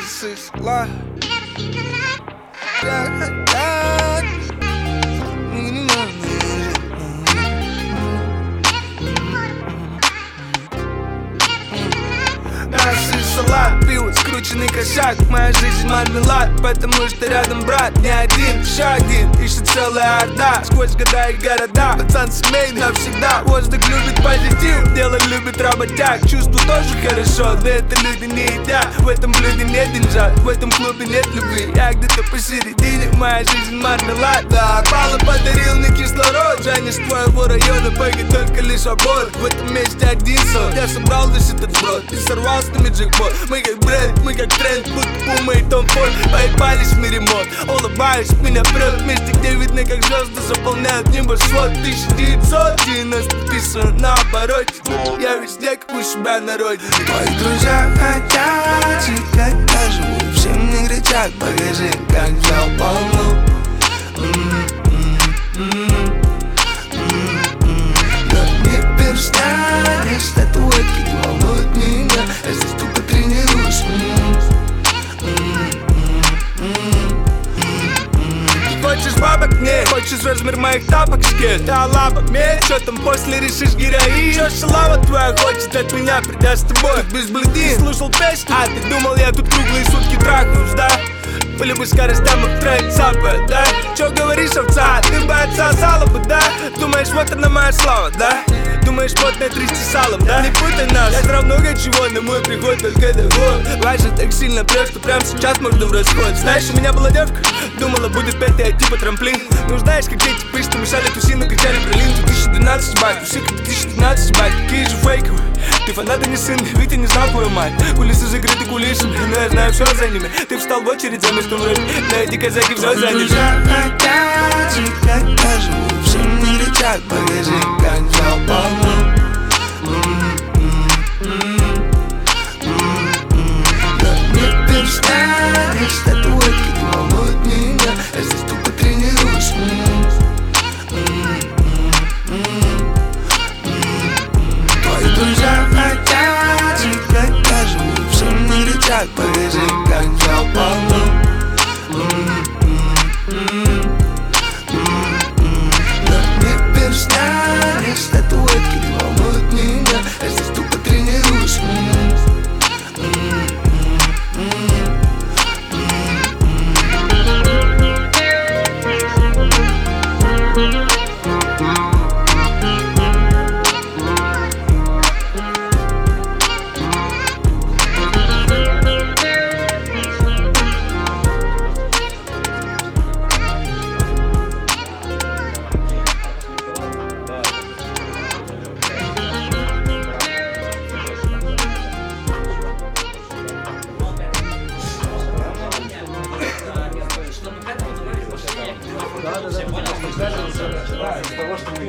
This is life. Салат, пиво, скрученный косяк. Моя жизнь мармелад, потому что рядом брат. Не один, еще один, ищет целая орда. Сквозь года и города, пацан семейный навсегда. Воздух любит позитив, дело любит работяг. Чувство тоже хорошо, но это люди не едят. В этом блюде нет деньжат, в этом клубе нет любви. Я где-то посередине, моя жизнь мармелад. Да, Пала подарил мне кислород. Жаня с твоего района, пойдет только лишь аборт. В этом месте один сон, я собрал весь этот сброд и сорвал с нами джекпот. Мы как бренд, мы как тренд, будто Пума и Том Форд. Поебались в мире мод, улыбаюсь, меня прет в месте, где видно, как звезды заполняют небосвод. 1990 писано на обороте. Я везде, как у себя на родине. Твои друзья хотят жить, как я живу. Все мне кричат, покажи, как взял полну. Но не перстня, не статуэтки не волнуют меня. Я здесь только тренируюсь. Хочешь бабок? Нет. Хочешь размер моих тапок? Скет. Да лапок, нет. Чё там после решишь героин? Чё шалава твоя хочет от меня, придя с тобой? Как без бледин. Слушал песню? А ты думал, я тут круглые сутки трахаюсь, да? По любым скоростям их трек цапает, да? Чё говоришь, овца? Ты бы отсосала бы, да? Думаешь, вот она моя слава, да? Думаешь, потное 300 салом, да? Не путай нас, я знал много чего, но мой приход только дорог. Важно так сильно прет, что прямо сейчас можно в расход. Знаешь, у меня была девка, думала, будет петь и типа трамплин. Ну знаешь, как эти пышь, что мешали тусину, кричали про лин. 2012 ебать, все как 2012 ебать, такие же фейковые. Ты фанат, а не сын, ведь я не знал твою мать. Кулисы закрыты кулисами, но я знаю все за ними. Ты встал в очередь за местом вроде, но эти казаки все заняли. Друзья хотят жить, как я живу. Все мне кричат, покажи, как взял полну. Но не перстня, не статуэтки не волнуют меня. Я здесь только тренируюсь. Твои друзья хотят жить, как я живу. Все мне кричат, покажи, как взял полну. Но не перстня, не статуэтки не волнуют меня. Я здесь только тренируюсь.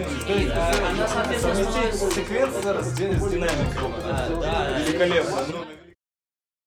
Секвенция зараз с динамиком. Великолепно.